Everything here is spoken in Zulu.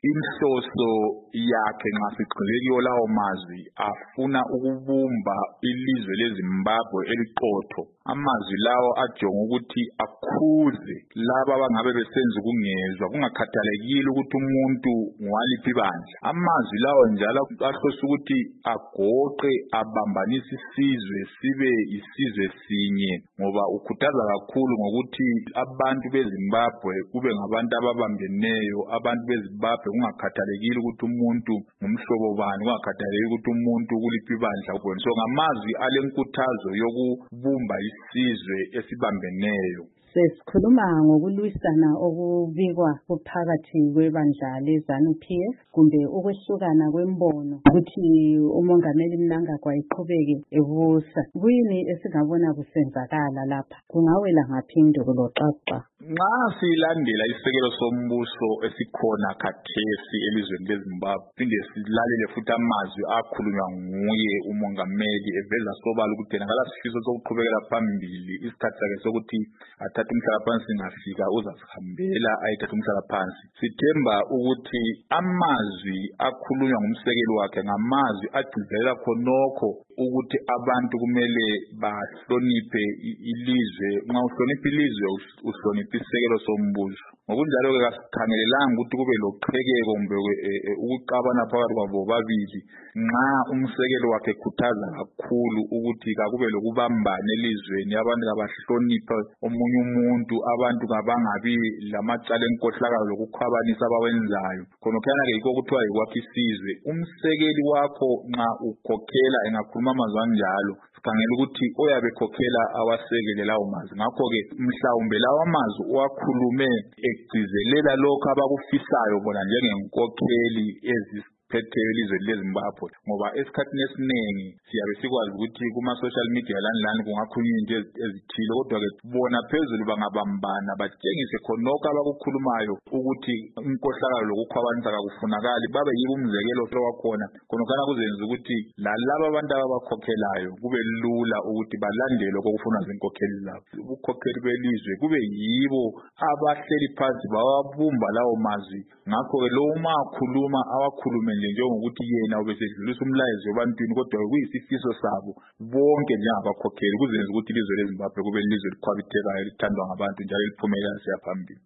inhloso yakhe nxa sigxile kiyo lawo mazwi afuna ukubumba ilizwe leZimbabwe eliqotho. Amazwi lawo ajonga ukuthi akhuze laba abangabe besenza ukungezwa kungakhathalekile ukuthi umuntu ngowaliphi bandla. Amazwi lawo njalo ahlose ukuthi agoqe abambanise isizwe sibe isizwe sinye, ngoba ukhuthaza kakhulu ngokuthi abantu beZimbabwe kube ngabantu ababambeneyo, abantu beZimbabwe kungakhathalekile ukuthi umuntu ngumhlobo bani, kungakhathalekile ukuthi umuntu kuliphi bandla. So ngamazwi alenkuthazo yokubumba isizwe esibambeneyo. Sesikhuluma ngokulwisana okubikwa phakathi kwebandla leZANU-PF kumbe ukwehlukana kwembono ukuthi umongameli Mnangagwa iqhubeke ebusa. Kuyini esingabona kusenzakala lapha? Kungawela ngaphi indulo xaxa? Nxa silandela isekelo sombuso esikhona khathesi elizweni leZimbabwe, phinde silalele futhi amazwi akhulunywa nguye umongameli eveza sobala ukuthi ngala sifiso sokuqhubekela phambili isikhathi sakhe sokuthi athathe umhlalaphansi ngafika uzasihambela ayithatha umhlalaphansi. Sithemba ukuthi amazwi akhulunywa ngumsekeli wakhe ngamazwi agcizelela khonokho ukuthi abantu kumele bahloniphe ilizwe. Nxa uhlonipha ilizwe uhlonipha isekelo sombuso. Ngokunjalo-ke kasikhangelelanga ukuthi kube loqhekeko kumbe ukuqabana phakathi kwabo babili nxa umsekelo wakhe ekhuthaza kakhulu ukuthi kakube lokubambana elizweni, abantu kabahloniphe omunye umuntu, abantu kabangabi lamacala enkohlakalo lokukhwabanisa abawenzayo. Khonokhana-ke yikho kuthiwa yikwakha isizwe. Umsekeli wakho nxa ukhokhela engakhuluma amazwi anjalo, sikhangela ukuthi oyabe ekhokhela awasekele lawo mazwi. Ngakho-ke mhlawumbe lawo amazwi owakhulume egcizelela lokho abakufisayo bona njengenkokheli eziphetheyo elizweni leZimbabwe, ngoba esikhathini esiningi siyabe sikwazi ukuthi kuma-social media lani kungakhulunywa into ezithile, kodwa-ke bona phezulu bangabambana batshengise khonokho abakukhulumayo ukuthi inkohlakalo lokukhwabanisa kakufunakali, babe yibo umzekelo wakhona. Khonokhana kuzenza ukuthi lalabo abantu ababakhokhelayo kube lula ukuthi balandele okufunwa zinkokheli zabo. Ubukhokheli belizwe kube yibo abahleli phansi bawabumba lawo mazwi. Ngakho-ke lo uma akhuluma awakhulume nje njengokuthi yena ubesedlulisa umlayezo ebantwini, kodwa kuyisifiso sabo bonke njengabakhokheli kuzenza ukuthi ilizwe leZimbabwe kube ilizwe elikhwabithekayo, lithandwa ngabantu njalo liphumelela siya phambili.